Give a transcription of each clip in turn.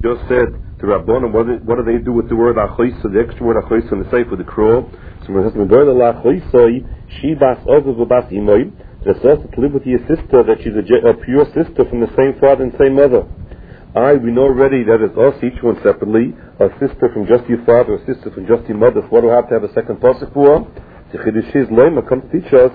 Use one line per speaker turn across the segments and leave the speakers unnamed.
just said the Rabbanon, what do they do with the word achoisa, the extra word achoisa in the sefer, the crow? So we're going to go to achoisa, she bas ozav bas imoy. That's also to live with your sister, that she's a pure sister from the same father and same mother. We know already that it's us, each one separately, a sister from just your father, a sister from just your mother. So what do we have to have a second pasuk for? The Chiddushis Leima comes to teach us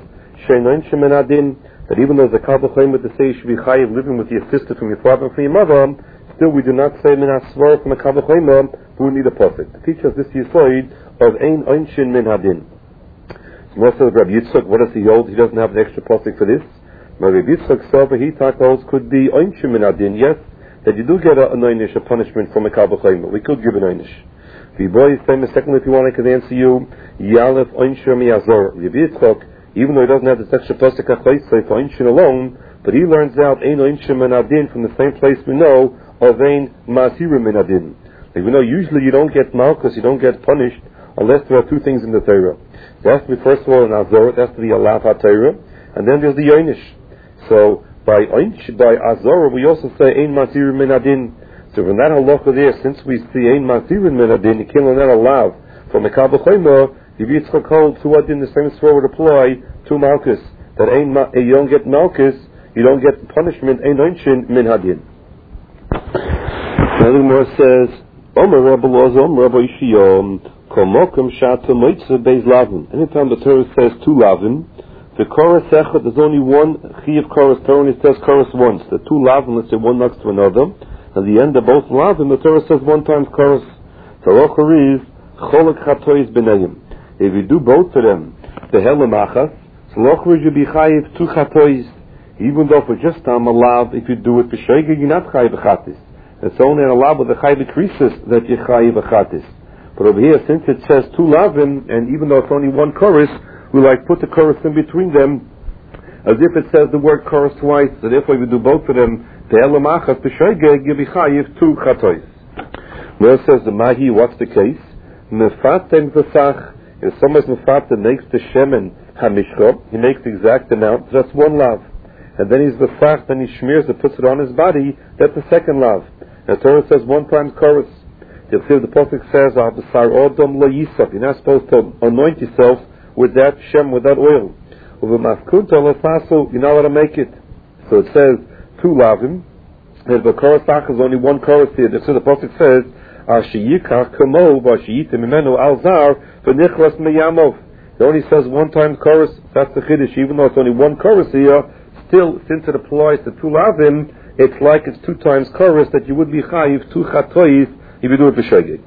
that even though the Kal V'chomer to say you should be chayiv living with your sister from your father and from your mother, still we do not say min hasvar from a Kal V'chomer, we need a pasuk to teach us this yisoid of ein einshin min hadin. So most of Rabbi Yitzchak, what does he hold? He doesn't have an extra pasuk for this. Rabbi Yitzchak Sofa, he holds could be einshin min hadin, yes, that you do get an einish, a punishment from a Kal V'chomer. We could give an einish. The boy is saying, secondly, if you want, I could answer you, Yalef Einsher Miyazor. Rabbi Yitzchak, even though he doesn't have this extra pasuk achoisa for Einshin alone, but he learns out Ein Einsher Min Adin from the same place we know of Ein Masirim Min Adin. Like we know, usually you don't get malchus, you don't get punished unless there are two things in the Torah. There has to be first of all an Azor, it has to be a Lav HaTorah, and then there's the Einish. So by Azor we also say Ein Masirim Min Adin. So from that halacha there, since we see Ein Masirin Min Adin, you can't learn that aloud. From the Kal V'chomer, the Yitzchak holds to what in the same story would apply to Malchus. That you don't get Malchus, you don't get punishment, Ein Einshin Min Hadin. Now the Gemara says, Omer Rabbi Loza, Omer Rabbi Ishiyom, Kol Mokum Shata Moitze Beis Lavin. Anytime the Torah says two Lavin, the chorus echad, there's only one Chiyav chorus, Torah only says chorus once. The two Lavin, let's say one next to another. At the end of both lavim, the Torah says one times chorus. Talocher is cholek chatois b'neiim. If you do both of them, the helemachas, talocher is you be chayiv two chatois. Even though for just time a lav, if you do it b'shegeg, you're not chayiv b'chatis. It's only in a lav with the chayiv b'krisis that you're chayiv b'chatis. But over here, since it says two lavim, and even though it's only one chorus, we put the chorus in between them, as if it says the word chorus twice. So therefore, if you do both of them, the elamachas b'shoigeg yibichayiv two chatois. Where says the mahi, what's the case? Mefatem v'sach. If someone's mefatem makes the shemen hamishcha, he makes the exact amount. That's one lav, and then he's v'sach. Then he smears it, puts it on his body. That's the second lav. The Torah says one time chorus. The pasuk says, "Avasar odom lo yisaf." You're not supposed to anoint yourself with that shem, with that oil. You're not allowed to make it. So it says two lavim, and the chorus is only one chorus here. So the pasuk says, "Ashiyikach kamo v'ashiyitim imenu alzar v'nichras meyamov." It only says one time chorus. That's the chiddush. Even though it's only one chorus here, still, since it applies to two lavim, it's like it's two times chorus that you would be chayiv two chatois if you do it b'shegeg.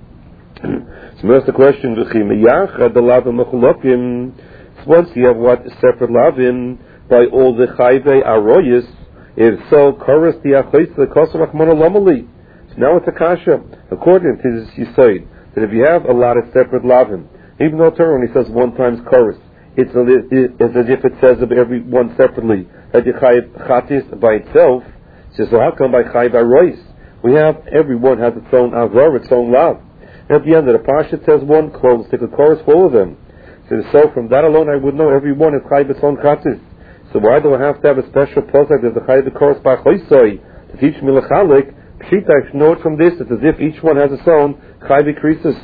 So that's the question. The lavim mechulakim. Once you have what separate lavim by all the chayvei aroyis. If so, chorus the achois the kosovach monolomali. So now it's a kasha. According to this yisoid, that if you have a lot of separate lavim, even though Torah only says one times chorus, it's as if it says of every one separately that you chayiv chatis by itself. So how come by chayiv aroyis? We have everyone has its own avor, its own lav. And at the end of the parsha it says one chorus, take a chorus for all of them. So from that alone I would know everyone is chayiv its own chatis. So why do I have to have a special pasuk as the chayiv the chorus by choisoi to teach me lechalik? Pshita, I should know it from this. It's as if each one has its own chayiv krisis.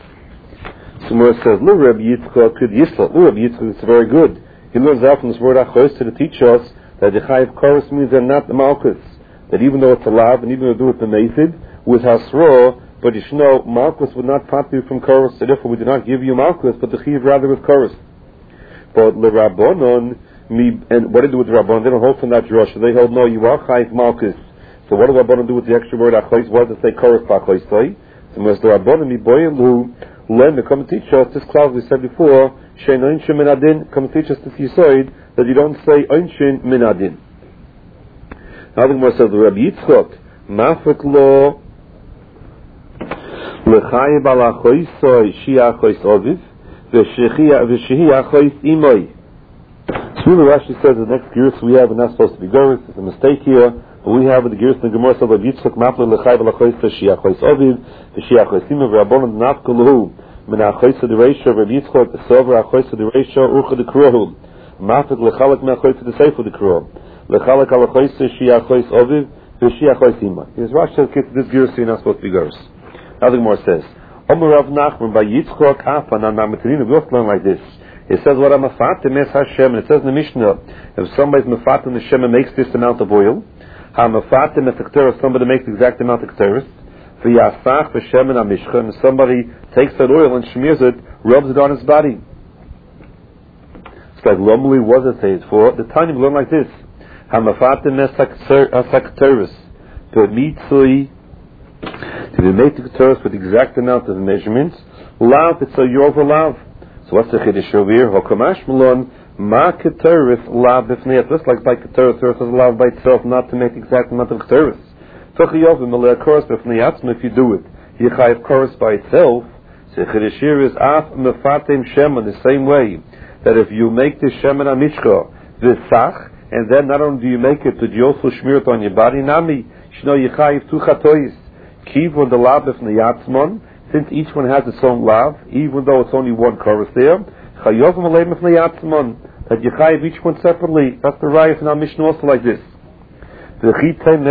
So Moshe says, "Lu Rabbi Yitzchak could yisla." Lu Rabbi Yitzchak is very good. He learns out from this word achos to teach us that the chayiv chorus means they're not the malchus. That even though it's a lav and even though we do it the mesid with hasra, but you should know malchus would not pop you from chorus. So therefore, we do not give you malchus, but the chayiv rather with chorus. But le rabbonon. And what do they do with the Rabbanon? They don't hold from that drasha. They hold, no, you are chayiv malchus. So what do the Rabbanon do with the extra word achos? What does it say? Chorus b'achos. So as the Rabbanon miboyim lu learn to come and teach us this clause we said before. Shein einshin min adin. Come and teach us this yisoid that you don't say einshin min adin. Now the Gemara says the Rabbi Yitzchak mafik lo lechayiv al achoisoi shi achos oviv v'shehi achos imoi. So Rashi says the next gears we have are not supposed to be gears. It's a mistake here, but we have the gears in the Gemara says Rabbi Yitzchak mafle lechayv alachois v'shiachos oviv v'shiachos imav v'rabbanon nafkuluhu min achois the reisha Rabbi Yitzchak sover achois the reisha urcha the kruhu mafle lechalak me'achois the sefer the kruhu lechalak alachois shiachos oviv Because Rashi says this girus you're not supposed to be girus. Now the Gemara says, Omer Rav Nachman by Yitzchok Afan and Namatrina. We also learn like this. It says what I'm mafatim es Hashem. It says in the Mishnah, if somebody's mafatim Hashem and makes this amount of oil, ha'mafatim es ketores, somebody makes the exact amount of ketores, v'yasach v'shem and amishcha, and somebody takes that oil and smears it, rubs it on his body. It's like Lomli was it says for the time we learn like this. Ha'mafatim es ketores, to be made the ketores with the exact amount of measurements. Lav, it's a yover lav. So what's the chiddush over here? Hokamash malon ma ketores lav b'fnei. Just like by ketores, is allowed by itself not to make the exact amount of ketores. Tochiyov malei koros b'fnei atzma. If you do it, yichayev koros by itself. So chiddush here is af mefatem shemen, the same way that if you make the shemen amishcha v'sach, and then not only do you make it, but you also smear it on your body. Nami shno yichayev tu chatois kivon the lav b'fnei atzmon. Since each one has its own lav, even though it's only one chorus there, that you chayiv each one separately. That's the raya in our Mishnah also like this. There's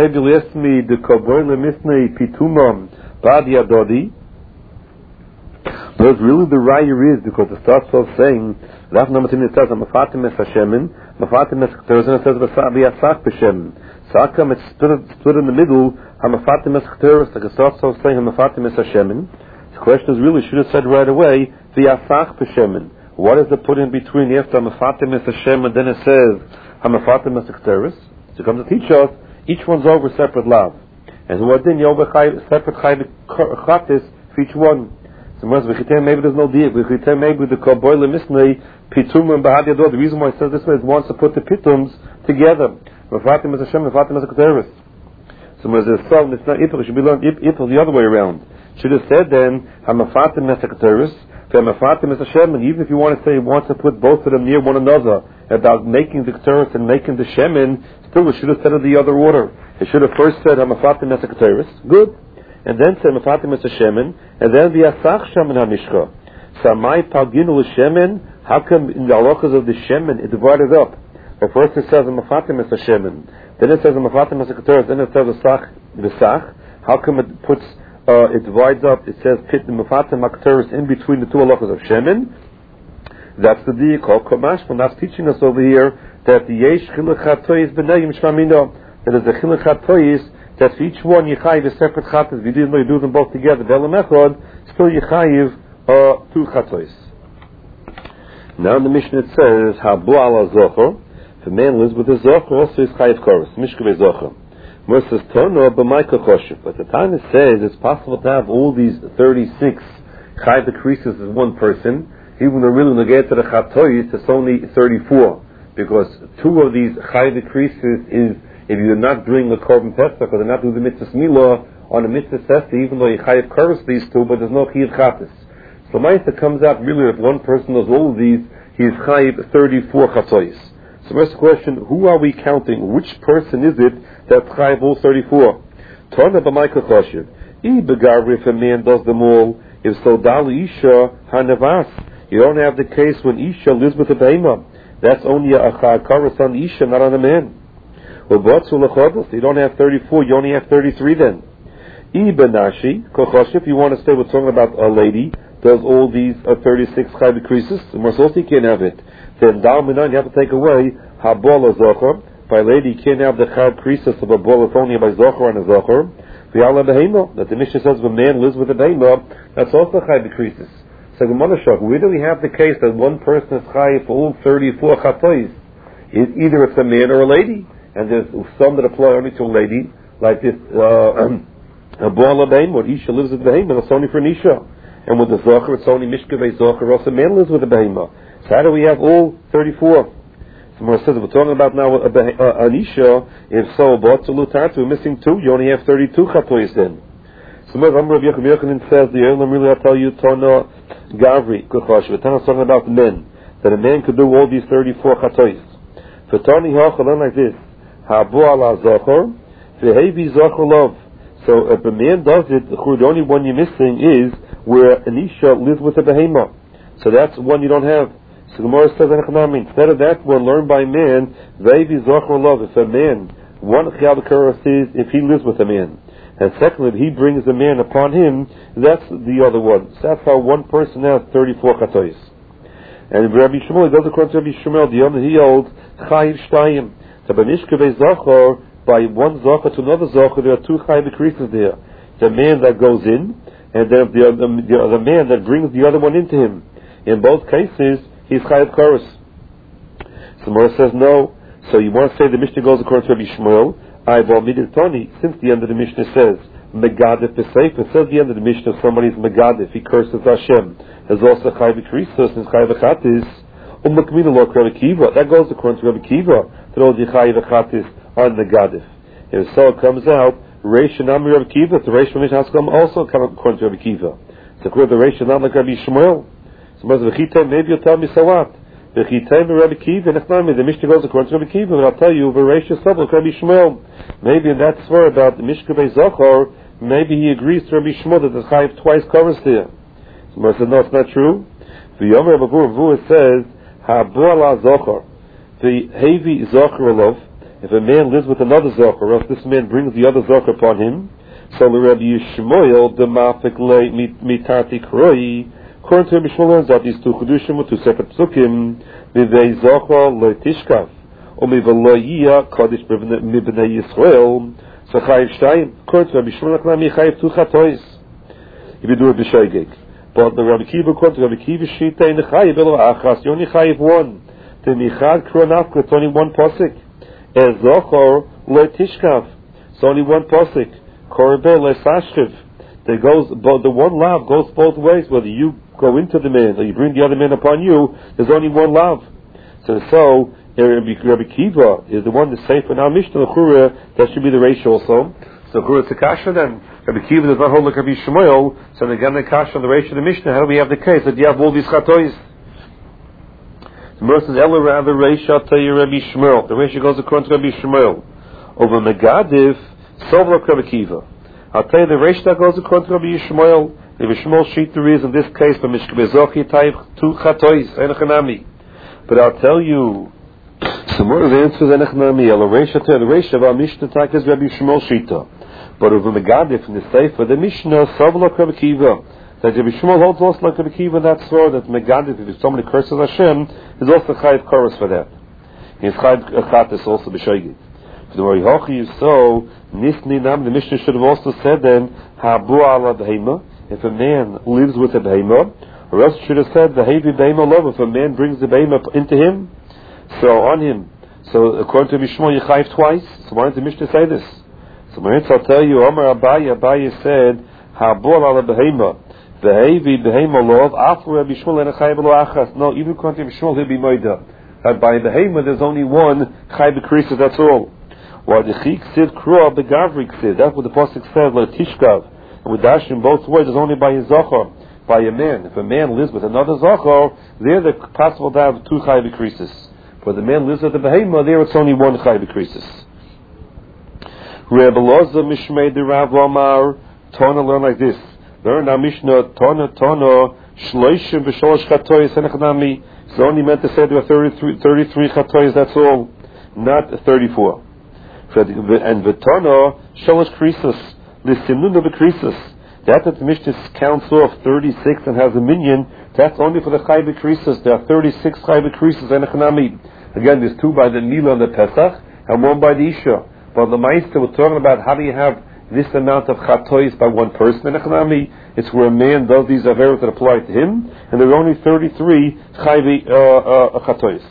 really the raya is because it starts off saying, it says, Mafatim es Hashemin, Mafatim es Ketores, and it says, V'yasach b'Shem. So how come it's split in the middle, Hamafatim es Ketores, like it starts off saying, Hamafatim es Hashemin? The question is really, should have said right away, V'yasach b'Shemin. What is the put in between after Hamafatim es Hashem, and then it says, Hamafatim es Ketores? So it comes to teach us, each one's over separate love. And so what then, you over separate chatis for each one. So maybe there's no deal. Maybe the Koboyle Misnei, Pitum and Bahad Yador. The reason why it says this way is wants to put the Pitums together. Mafatim es Hashem, Mafatim es Ketores. So when there's some, it's not Ipel, it should be learned Ipel the other way around. Should have said then, Hamafatim es Ketores, Hamafatim es Hashem, and even if you want to say he wants to put both of them near one another, about making the Ketores and making the Shemin, still it should have said it the other order. It should have first said Hamafatim es Ketores, good, and then said Mafatim es Shemin, and then the Asach Shemin HaMishcha. Samai Palginu Shemin, how come in the halachas of the Shemin it divided up? But first it says Mafatim es Shemin, then it says Mafatim es Ketores, then it says Asach V'sach. How come it puts it divides up? It says Pit Mafatim Ketores in between the two halachas of Shemin. That's the deal called Kamash. When that's teaching us over here that the Yesh Chiluch HaToyis B'nei Mishmamino, that is the Chiluch HaToyis, that for each one Yechayiv is separate chatas. If you didn't know you do them both together, Ve'elam Echad, still Yechayiv two chatos. Now in the Mishnah it says, Habu ala Zocher, if a man lives with a Zocher, also is Chayiv Koros, Mishkevei Zocher. More says, Tono b'maika choshev. But the time it says it's possible to have all these 36 Chayiv creases as one person, even though really when they get to the chatois, it's only 34. Because two of these Chayiv creases is if you do not bring the Korban Pesach, or do not do the Mitzvah Milah on the Mitzvah Sesta, even though you Chayiv Koros these two, but there's no Chayiv Chatas. So Ma'aseh comes out really if one person does all of these, he is Chayiv 34 chatois. So first question, who are we counting? Which person is it that's Chayiv all 34? Tana b'maika choshev. If a man does them all, if so, Dali Isha Hanavas. You don't have the case when Isha lives with a behemah. That's only a Chayav on Isha, not on a man. You don't have 34, you only have 33 then. If you want to stay with talking about a lady, does all these 36 Chayiv creases, and Marsosi can't have it. Then Dalminan, you have to take away Habola Zocher. By a lady, you can't have the Chayiv creases of a bol, it's only by Zocher and a Zocher. V'yala behemah, that the Mishnah says if a man lives with a behemah, that's also Chayiv creases. So where do we have the case that one person is Chayiv for all 34 chatois? Either it's a man or a lady. And there's some that apply only to a lady, like this, a Boala Behemah, or Isha lives with the Behemah, it's only for an Isha. And with the Zocher, it's only Mishkevei Zocher, also a man lives with the Behemah. So how do we have all 34? So Mara says, we're talking about now an Isha, if so, we're missing two, you only have 32 chatois then. So Mara Rav Yochanan says, the Elam really, I'll tell you, Tana Gavri, Kuchosh, we're talking about men, that a man could do all these 34 chatois. For Tani Hachal, like this, Habu ala Zocher, Vehevi Zocher Lov. So if a man does it, the only one you're missing is where an Isha lives with a behemah. So that's one you don't have. So the Gemara says, instead of that one learned by man, Vehevi Zocher Lov. If a man One Chayav Karas is if he lives with a man. And secondly, if he brings a man upon him, that's the other one. So that's how one person has 34 Chatois. And Rabbi Shmuel, it goes according to Rabbi Shmuel, the other he holds Chayiv Shtayim. So by Mishkevei Zachor, by one Zachor to another Zachor, there are two Chayiv increases there. The man that goes in, and then the man that brings the other one into him. In both cases, he's Chayiv Karas. So Mora says no. So you want to say the Mishnah goes according to Rabbi Shmuel. Since the end of the Mishnah says Megadif b'Seif, it says the end of the Mishnah somebody's Megadif, he curses Hashem. There's also Chayiv Krisos and Chayiv Achatis. Umakmina lo Rabbi Kiva. That goes according to Rabbi Kiva. That all the Chayiv Achatis are Megadif. If so, it comes out Reish Nami Rabbi Kiva. The Reish Mishnah Haskam also come according to Rabbi Kiva. So according to Reish Nami like Rabbi Shmuel. So maybe you'll tell me so what. The Rabbi Kiva, the Mishnah goes according to Rabbi Kiva, but I'll tell you, Rabbi Shmuel. Maybe in that swear about the Mishkevei Zachor, maybe he agrees to Rabbi Shmuel that the Chayiv twice covers there. So I said, no, it's not true. The Yomer Rabbi Vua says, Ha'bu ala Zachor, the Hevi Zachor alov, if a man lives with another Zachor, or if this man brings the other Zachor upon him, so the Rabbi Shmuel, the Mafik le mitati kroi, according to Rabbi Shmuel learns out these two Chedushim with two separate psukim, Vivei Zachor lo tishkav, Umivalo Yiyah Kodesh Mibnei Yisrael, so Chayiv Shtayim, according to Rabbi Shmuel Nachnami, Chayiv two Chatois, if you do it b'Shoigeg. But the Rabbi Kiva, according to Rabbi Kiva, Shita in the Chayiv Elo Achas, you only Chayiv one, the Michad Kronafka, it's only one posik, Ez Zachor lo tishkav, it's only one posik, Korbe lo sashkiv. The one lav goes both ways. Whether you go into the man or you bring the other man upon you, there's only one lav. So Rabbi Kiva is the one that's safe in our Mishnah. That should be the ratio also. So Chura Takasha then. Rabbi Kiva does not hold like Rabbi Shmuel. So again the Kasha on the ratio of the Mishnah. How do we have the case that you have all these chatois? The Mer says Ella rather ratio tell you Rabbi Shmuel. The ratio goes according to Rabbi Shmuel. Over Megadif, Sovla Rabbi Kiva. I'll tell you the ratio that goes according to Rabbi Yishmael. Rabbi Yishmael sheet the reason in this case for Mishkabezochi type two chatois enechanami. But I'll tell you some more of the answers enechanami. The ratio of our Mishnah type is Rabbi Yishmael shita. But over Megadif in the Sefer the Mishnah Savla Rabbi Kiva. That Rabbi Yishmael holds also like Rabbi Kiva in that sword that Megadif if somebody curses Hashem is also Chayiv Koros for that. He's Chayiv Achatis also b'Shoigeg. The way Hochi is so Nisni Nam, the Mishnah should have also said then Ha'bu ala Behema, if a man lives with a Behema, or else it should have said the Hevi Behema love, if a man brings the Behema into him, so on him. So according to Mishmol you chayiv twice. So why did the Mishnah say this? So I'll tell you, Omar Abaye said Ha'bu ala Behema, the Hevi Behema love, after Rabbi Shmuel and a chayiv lo achas. No, even according to Mishmol he'll be moida. That by Behema there's only one chayiv krisis, that's all. While the chik sid krua begavrik sid, that's what the pasuk says, like tishkav, and with dash in both ways is only by his zachor, by a man. If a man lives with another zachor, there the possible to have two chayiv krisis. For the man lives with the behema, there it's only one chayiv krisis. Reb Elazar mishmei de Rav Omar Tona learn like this. Learn our Mishnah Tona shloishim v'sholosh chatois enechnami. It's only meant to say there are 33 chatois. That's all, not 34. And v'tono shalosh krisos l'simnun of krisos. That the Mishnah counts off 36 and has a minion. That's only for the chayiv krisos. There are 36 chayiv krisos and echanami. Again, there's two by the Mila and the Pesach, and one by the Isha. But the Meister we're talking about how do you have this amount of chatois by one person in echanami? It's where a man does these averos that apply to him, and there are only 33 chayiv chatois.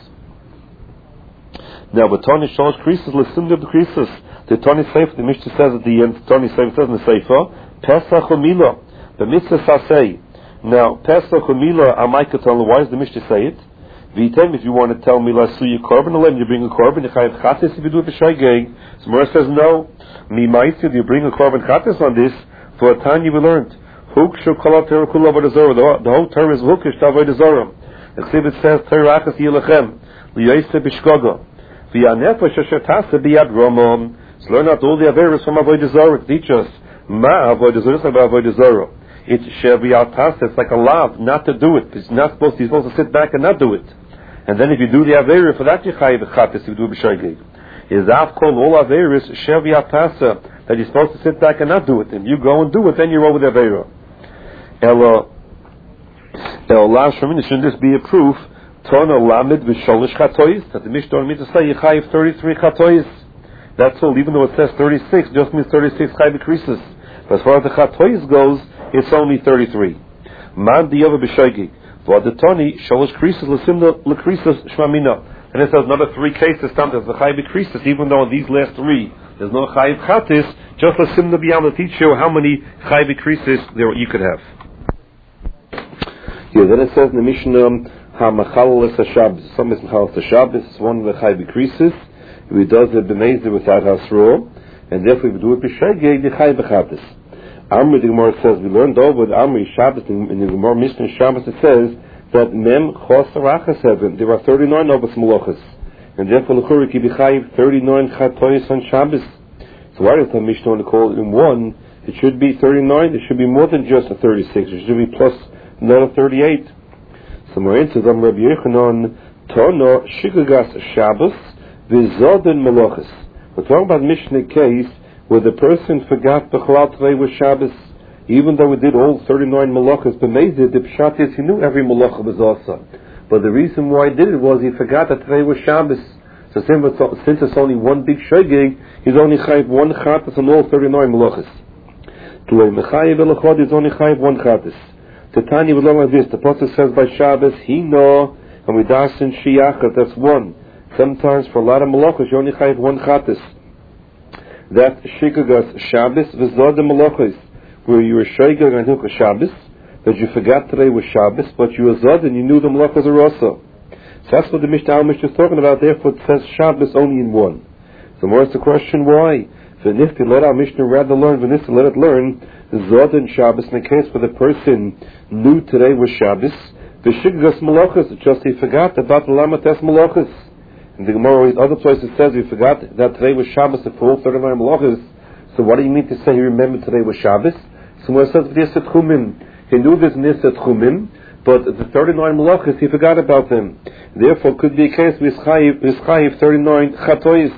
Now, but Tony Shalosh Krisos, listen of the Krisos. The Tony Sefer, the Mishnah says at the end, Tony Sefer says in the Sefer, Pesach Umila, the Mitzvah Sasei. Now, Pesach Umila, Amaikaton, why does the Mishnah say it? Vitem, if you want to tell me, Lasuya Korban, you bring a Korban, you chayiv Chatis, if you do it b'Shoigeg. So Mora says, no. Mi Ma'asid, you bring a Korban Chatis on this, for a time you will learn. Huk Shukala Terakula Avodah. The whole term is Hukish Avodah Zarah. The Chsibit says, Terachas Yilachem, Liyaisa Bishkoga. So learn out all the averos from Avodah Zarah. Teach us Ma Avodah Zarah, about Avodah Zarah. It's Sheviat Tasa. It's like a lav not to do it. It's not supposed to sit back and not do it. And then if you do the averah for that, you chayiv chatas if you do b'shoigeg. is Avkol all Averis Shevi Apasa, that you're supposed to sit back and not do it. If you go and do it, then you're over the Avera. Shouldn't this be a proof? Tona Lamed V'Sholish Chatois, that the Mishnah means to say Yechayiv 33 Chatois. That's all, even though it says 36, just means 36 Chayiv Krisis. But as far as the Chatois goes, it's only 33. Man Diyava B'Shoigig, V'Adatoni Sholish Krisis L'Simna L'Krisis Shmamina. And it says another 3 cases, there's the Chayiv Krisis, even though in these last 3 there's no Chayiv Chatis, just L'Simna B'Yam to teach you how many Chayiv Krisis there you could have. Here, then it says in the Mishnah, HaMachalas HaShabbos. Some is Machalas HaShabbos, one of the Chayiv Krisis. If he does it b'meizer without Hasro, and therefore if we do it b'shegeg, the Chayiv Chatis. Amri, the Gemara says, we learned over the Amri Shabbos, in the Gemara Mishnah Shabbos, it says that Mem Chos Arachas Heaven, there are 39 Novas Malachas, and therefore L'churi ki b'chayiv 39 Chatois on Shabbos. So why does the Mishnah want to call it in one? It should be 39, it should be more than just a 36, it should be plus another 38. So more into them, Rabbi Yechanan, Tono Shikagas Shabbos, V'Zoden Malachas. We're talking about Mishnah case where the person forgot B'chalal today was Shabbos, even though we did all 39 Malachas. B'meizid, the Pshat is he knew every Malacha was also. But the reason why he did it was he forgot that today was Shabbos. So since it's only one big shogeg, he's only chayiv one chatas on all 39 Malachas. To a mechayiv elachod, he's only chayiv one chatas. The Tanya will learn like this. The Pasuk says by Shabbos, he know, and we das in Shiyachat, that's one. Sometimes for a lot of malachos, you only have one chatas. That Shikagas Shabbos, V'Zod the malachos, where you were Shogeg on Hilchos Shabbos, that you forgot today was Shabbos, but you were Zod and you knew the malachos are also. So that's what the Mishnah is talking about, therefore it says Shabbos only in one. So more is the question, why? V'nifti, let our Mishnah rather learn, V'nifti, let it learn, Zod and Shabbos, in the case where the person knew today was Shabbos, V'Shikagas malachos, just he forgot about the Lamates malachos. In the Gemara, in other places says he forgot that today was Shabbos, the full 39 malachos. So what do you mean to say he remembered today was Shabbos? So when it says V'Yesed Chumim, he knew this V'Yesed Chumim, but the 39 malachos, he forgot about them. Therefore, could be a case with Chayiv 39 Chatois.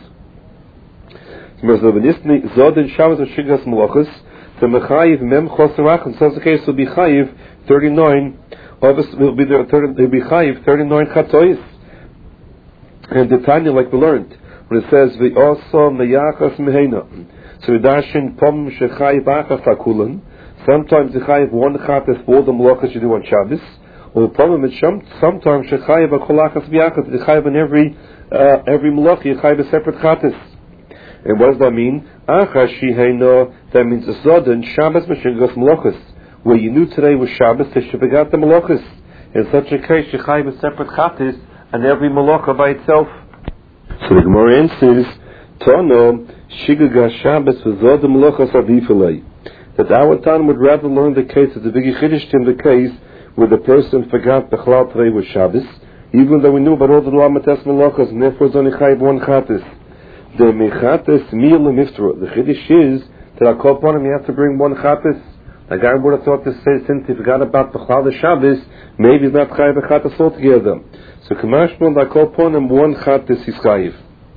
Zod and Shabbos and Shikagas malachos, the Mechayiv Mem Chosarach, and so the case will be Chayiv 39, obviously will be Chayiv 39 Chatois. And the Tanya, like we learned, when it says the also meyachas mehena, so dashin pom shechayiv achas hakulan. Sometimes the chayiv one chatas for all the malachas you do on Shabbos, or the problem is sometimes shechayiv akolachas v'yachas the chayiv in every malach you chayiv a separate chatas. And what does that mean? Achas shehena, that means a sudden Shabbos meshigas malachas, where you knew today was Shabbos, they should forgot the malachas. In such a case, you chayiv a separate chatas and every malacha by itself. So the Gemara answers, Tono, Shigaga Shabbos v'Zod the malachas avifalei. That our Tan would rather learn the case of the Bigi Chiddush in the case where the person forgot the Chalal today was Shabbos, even though we knew about all the Lamates malachas, and therefore it's only chayiv one chatas. The mechatas mil miftra. The Chiddush is that I'll call upon him, you have to bring one chatas. The guy would have thought to say, since he forgot about the Chalal Shabbos, maybe he's not chayiv a chatas altogether. So Kamashman, I call upon him one chatas is chayiv.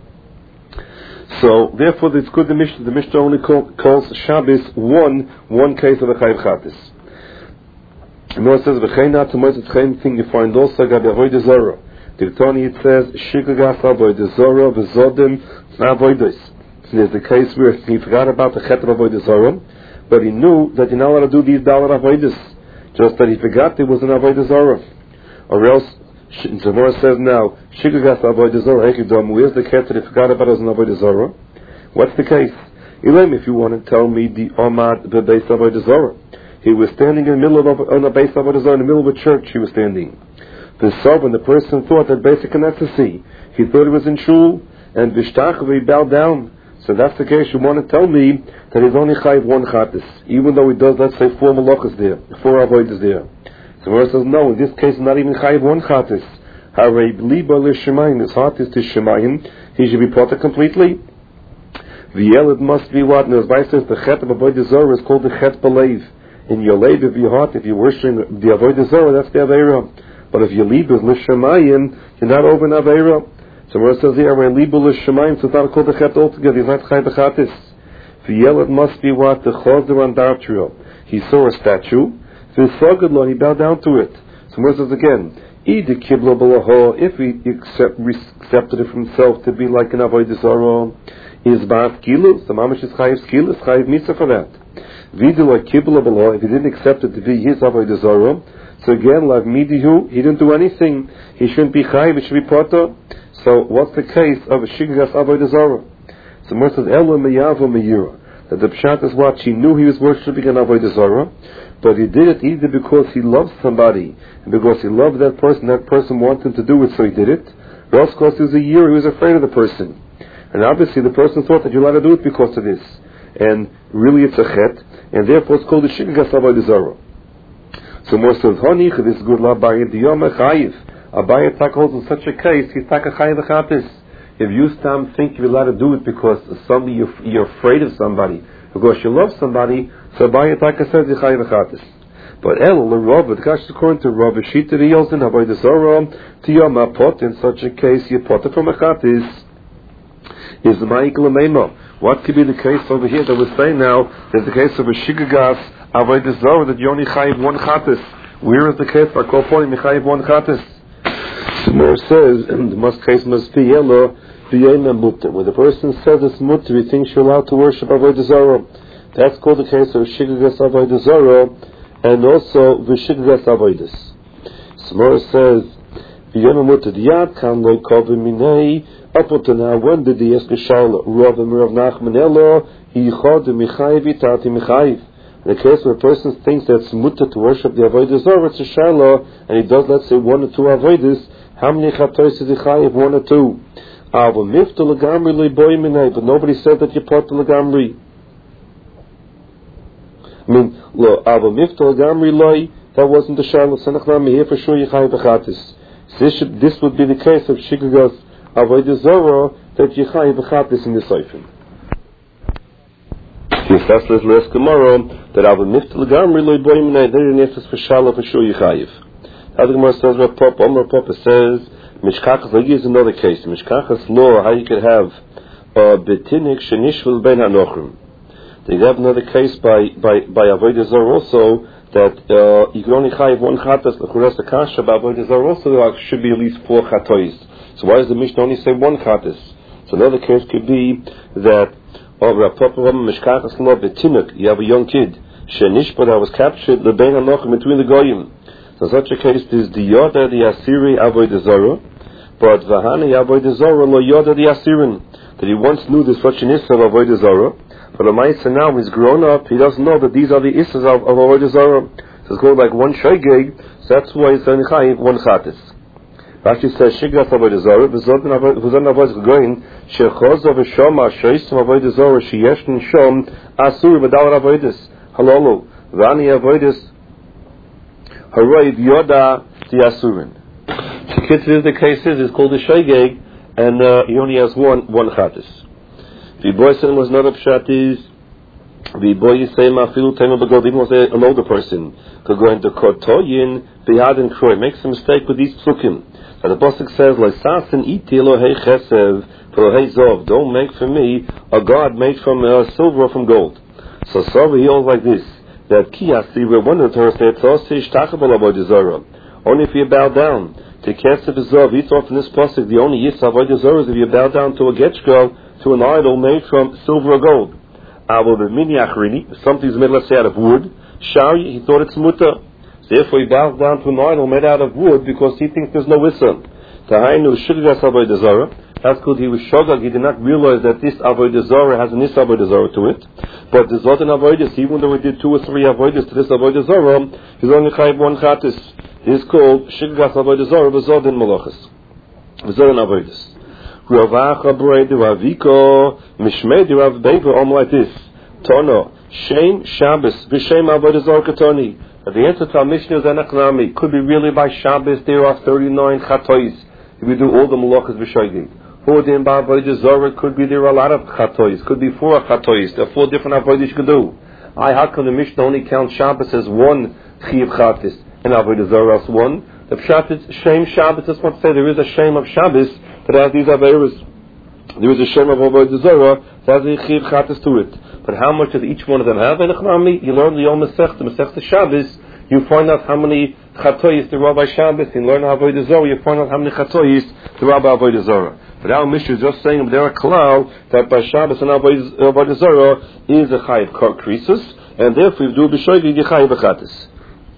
So therefore, it's good the Mishnah only calls Shabbos one case of a chayiv chatas. And more says v'cheina to the same thing you find also gabi avodah zara. The Tani it says shikagas avodah zara v'zodim avodas. So there's the case where he forgot about the chet of avodah zara, but he knew that you're not allowed to do these dollar avodas. Just that he forgot there was an avodah zara, or else. The Gemara says now, Shikagas avodah zara hekidom. Where's the cat that he forgot about as an avodah zara? What's the case? Elaim, if you want to tell me the Omad the base avodah zara, he was standing in the middle of on a base avodah zara in the middle of a church. He was standing. The when the person thought that basic see, he thought it was in shul, and Vishtach he bowed down. So that's the case. You want to tell me that he's only chayiv one chatas, even though he does, let's say, 4 malachas there, 4 avodas there. The verse says, no, in this case, not even chayiv one chatas. Harei liba l'shemayim, his heart is to shemayim, he should be potter completely. The yelad must be what? And as Vai says, the chet of avodah zara is called the chet b'leiv. In your leiv of your heart, if you're worshiping the avodah zara, that's the aveira. But if your liba is l'shemayim, you're not over an aveira. So where it says here, when libul is shemaim, so it's not called the chet altogether. He's not chai b'chatis. V'yel, it must be what the chozer on dartrio. He saw a statue. V'sogad he bowed down to it. So where it says again, if he accepted it for himself to be like an avodah zarah, is ba'at kilus, the mamash is chayiv kilus, chayiv mitzvah for that. If he didn't accept it to be his avodah zarah, so again, like midihu, he didn't do anything. He shouldn't be chayiv, it should be potter. So what's the case of a shigas avodah zarah? So more says elo meyavu meyira, that the pshat is what she knew he was worshipping an avodah zarah, but he did it either because he loved somebody, and because he loved that person wanted to do it, so he did it, or else because he was he was afraid of the person. And obviously the person thought that you're allowed to do it because of this. And really it's a chet, and therefore it's called the shigas avodah zarah. So more says, Honich, this is good l'Abaye, diyom chayiv. Abaye tak holds in such a case, he's tak a chayiv chatis. If you think you're allowed to do it because somebody you're afraid of somebody, because you love somebody, so Abaye tak says you're chayiv chatis. But El l'Rav, the Kash according to Rav, Shita Riyos in avodah zarah, diyom pot. In such a case, you pot from a chatis. Is the ma'ik l'meima. What could be the case over here that we're saying now? There's the case of a shigagas avodah zarah that you only chayiv one chatis. Where is the case? I call for him chayiv one chatis. More says, and the case must be yellow, b'yena mutter. When the person says it's mutter, he thinks you're allowed to worship avodah zarah. That's called the case of shigagas avodah zarah, and also v'shigagas avodas. Smor says, b'yena mutter diyad kan lo kovim minei. Up until now, when did the Yeskashal Rav and Rav Nachman Elo Yichod Michayiv Itati Michayiv? In the case where a person thinks that it's mutter to worship the avodah zarah, it's a shala, and he does, let's say, one or two avodas. How many chatois is he chayiv? One or two. But nobody said that you part the legamri. I mean, that wasn't the shala. Sanachnami here for sure you chayiv b'chatis. This would be the case of shigagas avodah zarah that you chayiv b'chatis in the seifin. That's the last Gemara that Ava Miftal Gamri Loi Boim Nei. They didn't have for Shala for sure Yichayiv. How the Gemara says, Rav Papa, Omer Papa says, Mishkachas. Like here's another case. Mishkachas law, how you could have betinik shenishvil ben hanochrim. They have another case by avodah zarah also that you can only chayiv one chatas. The Churas Akasha by avodah zarah also there should be at least 4 chatois. So why does the Mishnah only say 1 chatas? So another case could be that. You have a young kid, that was captured, between the goyim. So in such a case, there's the yoda the asiri avodah zarah, but v'hani avodah zarah lo yoda the asirin. That he once knew there's such an issa of avodah zarah, but the ma'isa now he's grown up, he doesn't know that these are the issas of avodah zarah. So it's called like one shaygeg, so that's why it's only chayiv 1 chatis. Rashi says shigas avodah zarah, v'zon avodah goyin shechoz of shoma sheisum avodah zarah sheyeshn shom asur v'dal avodas halalu v'ani avodas haroid yoda the asurin. So kitzur the case is called a shaygeg, and he only has one chatis. The boy said was not a pshat is the boy say mafilu tema begod, even was an older person could go into kotoyin bihad and kroy, makes a mistake with these psukim. And the Pasuk says, don't make for me a god made from silver or from gold. So he holds like this, that Kiyasi, we're one of the Torah, only if you bow down. To Kesef Zov, he thought from this Pasuk, the only Yis Avodah Zarah is if you bow down to a getchko, to an idol made from silver or gold. Something's made, let's say, out of wood. Shari, he thought it's mutter. Therefore, he bows down to an idol made out of wood because he thinks there's no issa. Tahainu shigas avodah zarah. That's good. He was shogag. He did not realize that this avodah zarah has an issa avodah zarah to it. But there's not an avodah. Even though he did 2 or 3 avodas to this avodah zarah, he's only chayiv 1 chatis. This is called shigas avodah zarah v'zodin malachas. V'zodin avodas. Ravacha b'rei d'raviko mishmei d'rav beiva like this. Tono shem Shabbos v'shem avodah zarah katoni. The answer to our Mishnah is Anachnami. Could be really by Shabbos there are 39 chatois. If we do all the malachas b'shoigim. Hodin ba'avodah zarah could be there are a lot of chatois. Could be 4 chatois. There are 4 different avodas you could do. How come the Mishnah only counts Shabbos as 1 chiv chatis and avodah zarah as 1? The pshat is shame Shabbos. That's what say there is a shame of Shabbos that has these Averas. There is a Shem of Avodah Zarah that has a Chiv Chatas to it. But how much does each one of them have? You learn the Yom Masechta Shabbos, you find out how many Chatoyis there are by Shabbos. You learn Avodah Zarah, you find out how many Chatoyis there are by Avodah Zarah. But our Mishnah is just saying there are Kalal that by Shabbos and Avodah Zarah is a Chayiv Krisus, and therefore if you do B'shoyvi, you Chayiv Chatas.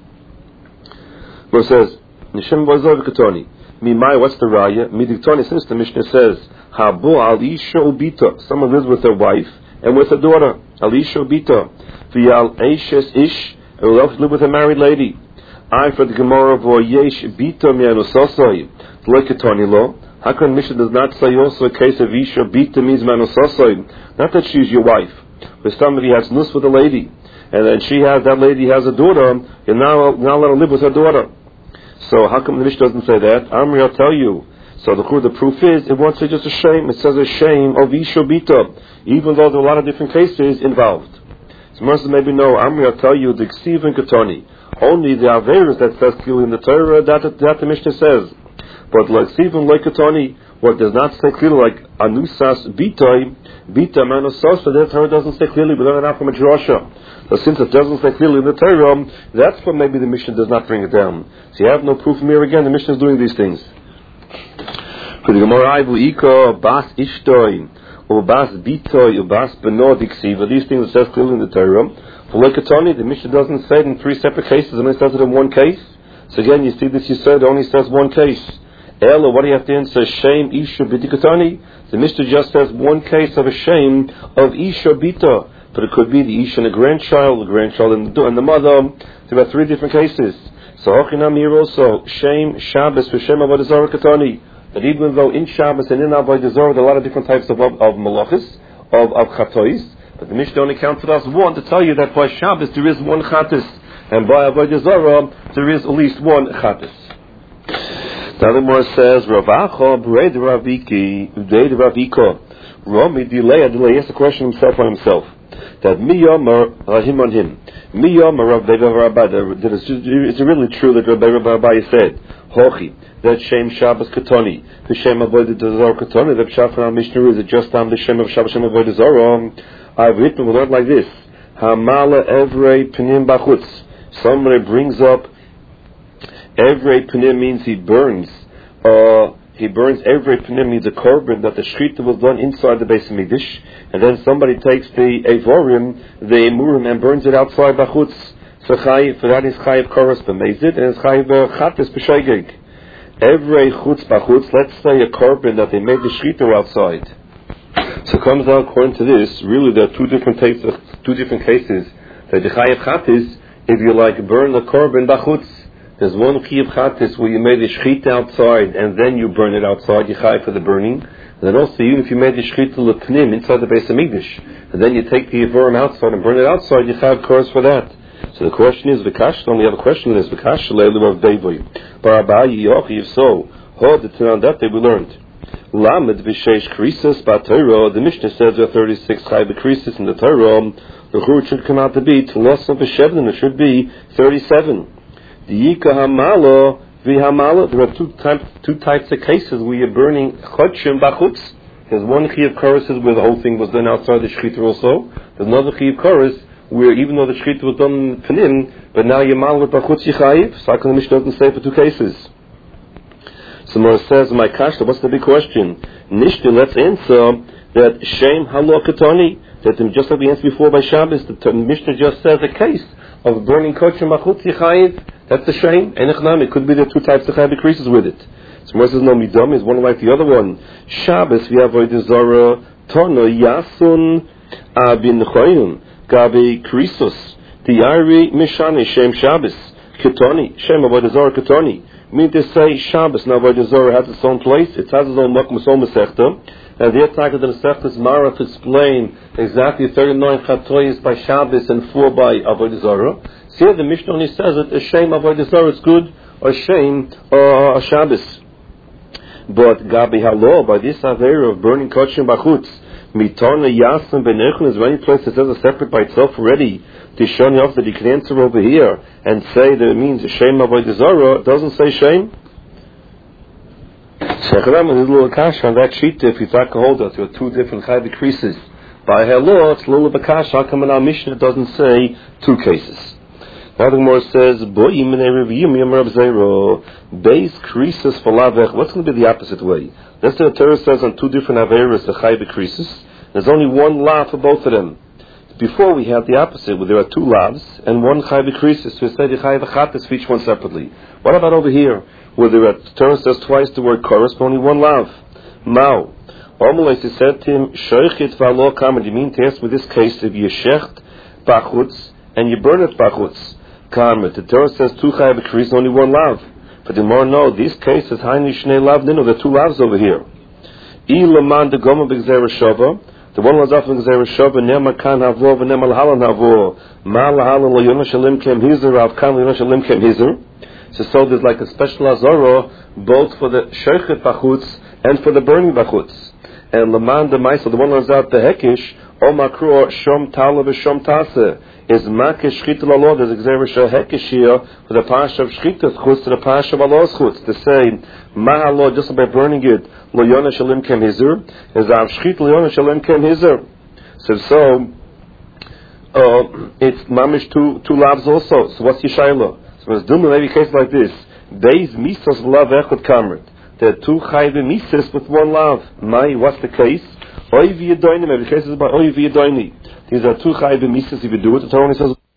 But it says, Nishem Avodah Ketoni. Mimai, what's the Raya? Midiktoni, since the Mishnah says, Habu Alisha Ubita, someone lives with their wife and with a daughter. Alisha Ubita. Vial Eishes Ish, and will live with a married lady. I for the Gemara of Yesh Bita Mianusasai. Leketoni lo. How come Mishnah does not say also a case of Isha Bita means Manusasai? Not that she's your wife. But somebody has nus with a lady, and then that lady has a daughter, you're now let her live with her daughter. So how come the Mishnah doesn't say that? Amri, I'll tell you. So the proof is, it won't say just a shame. It says a shame of Isha Bita, even though there are a lot of different cases involved. So most maybe no. Amri, I'll tell you, the Ksiv and Ketoni. Only the Averas that says clearly in the Torah, that the Mishnah says. But like Ksiv and like Ketoni, what does not say clearly, like Anusas Bita Manusas, so that Torah doesn't say clearly, we learn it out from a Drasha. So since it doesn't say clearly in the Torah, that's why maybe the Mishnah does not bring it down. So you have no proof from here again, the Mishnah is doing these things. For the Gemara, Ika, Bas Ishtoi, or Bas Bitoi, or Bas Benodiksi, these things it says clearly in the Torah. For Lekatoni, the Mishnah doesn't say it in three separate cases, it only says it in one case. So again, you see this, you said it only says one case. Ella, what do you have to answer? Shame Isha Bidikatoni. The Mishnah just says one case of a shame of Isha Bita. But it could be the Isha and the grandchild and the mother. There are three different cases. So Hochinam here also, shame Shabbos for Shem Avodah Zarah Katani. That even though in Shabbos and in Avodah Zarah there are a lot of different types of malachis, of chatois, but the Mishnah only counted us one to tell you that by Shabbos there is one chatis, and by Avodah Zarah there is at least one chatis. The other more says, Ravacha B'rei Raviki Udei Raviko Rami Delay. He asked a question himself on himself. That Miyamar him on him. Miyamar Rav Rabbi. It's really true that Rabbi said Hochi that Shem Shabbos Katoni, the Shem Avodah Zarah Katoni. That Pshat from our Mishnah is just on the Shem of Shabbos Shem Avodah Zarah. I've written we learned like this: Hamala Evrei Pnim Bachutz. Somebody brings up. Every panim means he burns. Every panim means a korban that the shechita was done inside the Beis Hamikdash, and then somebody takes the evorim, the emurim, and burns it outside bachutz. So for that is chayiv koros b'meizid, and it's chayiv chatis b'shaygig. Every chutz bachutz, let's say a korban that they made the shechita outside. So it comes out according to this. Really, there are two different cases. That the chayiv chatis, if you burn the korban bachutz. There's one chiyuv chatis where you made the shechita outside and then you burn it outside, you chayiv for the burning. And then also, even if you made the shechita lepnim inside the Beis Hamikdash, and then you take the yivorim outside and burn it outside, you chayiv koros for that. So the question is, v'kash, only have a question is, v'kash leilu of devoy. Barabayi yochi, if so, hold it on that day we learned. Lamed v'sheish krisis ba'Torah, the Mishnah says there are 36 chayiv krisis in the Torah, the church should come out to be, Tlosa v'shevin, it should be 37. The Yika Hamala, V'Hamala, there are two types of cases where you're burning Chodshim Bachutz. There's one Chiyav Koros where the whole thing was done outside the Shechita also. There's another Chiyav Koros where even though the Shechita was done in Panim, but now you're mal with Bachutz Yichayiv. So how come the Mishnah doesn't say for two cases? So Mor says, my kashta, what's the big question? Nishti, let's answer that Shem Halo Katoni, that just like we answered before by Shabbos, the Mishnah just says a case of burning Chodshim Bachutz Yichayiv. That's a shame. It could be there are two types of chayiv increases with it. So Moses says no midam is one like the other one. Shabbos we have Avodah Zarah Tono Yasun Abin Choyim Gabi Krisos Diari Mishane Shem Shabbos Ketoni Shem Avodah Zarah Ketoni. Mean to say Shabbos now Avodah Zarah has its own place. It has its own makom, its own mesechta. And the attack of the Mesechtas Mara to explain exactly 39 chatois by Shabbos and 4 by Avodah Zarah. So here the Mishnah only says that a shame Avodah Zarah is good, or shame or Shabbos. But Gabi Halo, by this Avera of burning Kodshim Bachutz, Mitana Yasim Benechon is any place that says a separate by itself already. To show you off that you can answer over here and say that it means a shame Avodah Zarah, it doesn't say shame. Shechram is a little kasha on that sheet. If you talk a hold of, there are two different chayv creases. By her law, it's a little bakasha. How come in our Mishnah it doesn't say two cases? Now the Gemara says, base creases for lavech. What's going to be the opposite way? Let's say the Torah says on two different averos the chayv creases. There's only one lav for both of them. Before we had the opposite, where there are two lavs and one chayv creases. So we say the chayv chatas for each one separately. What about over here, where the Torah says twice the word chorus, but only one lav? Mao. Omelais he said to him, Shoichit v'alo kamer. You mean to ask with this case if you shecht bachutz and you burn it bachutz kamer? The Torah says two chayv creases, only one lav. But the more no, these cases haini shnei lav nino. There are two lavs over here. Ilaman de goma b'gzera shava. The one was off in Gzera Shava, Nema kan havo v'nema l'halan havo. Ma l'halan lo yona shalim kem hizer, Rav kan lo yona shalim kem hizer. So there's like a special azoro, both for the sheichet bachutz and for the burning bachutz. And Laman de Maisel, the one was out the hekish, O makro shom tala v'shom tase, is makish shchita l'alo. There's a Gzera Shava hekish here for the parsha of shchita chutz to the parsha of alos chutz, to say, Ma halo, just by burning it, Lo yona shalim kem hizer, is av shchit lo yona shalim kem hizer. So it's mamish two lavs also. So what's Yishayla? So it's done in every case like this. Beis misas lav echad kamret. There are two chayve misas with one lav. Mai, what's the case? Oy v'yedoinim. Every case is by oy v'yedoini. These are two chayve misas if you do it. The Torah only says